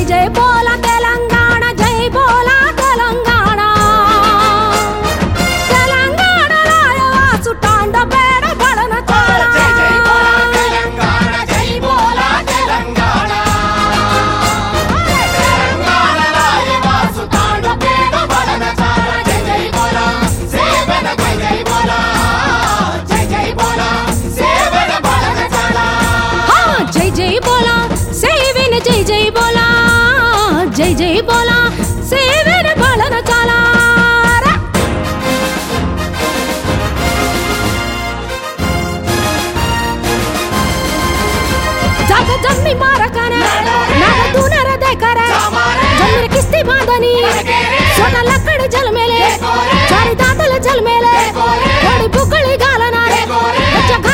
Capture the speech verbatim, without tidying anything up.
जय बोला तेलंगाना जय बोला तेलंगाना तेलंगाना लायवासु टांड पेड़ बड़न चाला जय जय बोला तेलंगाना जय बोला तेलंगाना तेलंगाना लायवासु टांड पेड़ बड़न चाला जय जय बोला सेवन जय जय बोला जय जय बोला सेवन बड़न चाला हाँ जय जय बोला सेवन जय जय बोला जय जय बोला सेवन बड़न चाला जाग जम्मी मारकने नाग तूनर देखरे जम्मी किस्ती बांधनी सोना लकड़ जल मेले चारी दांतल जल मेले बड़ी बुकड़ी गालना रे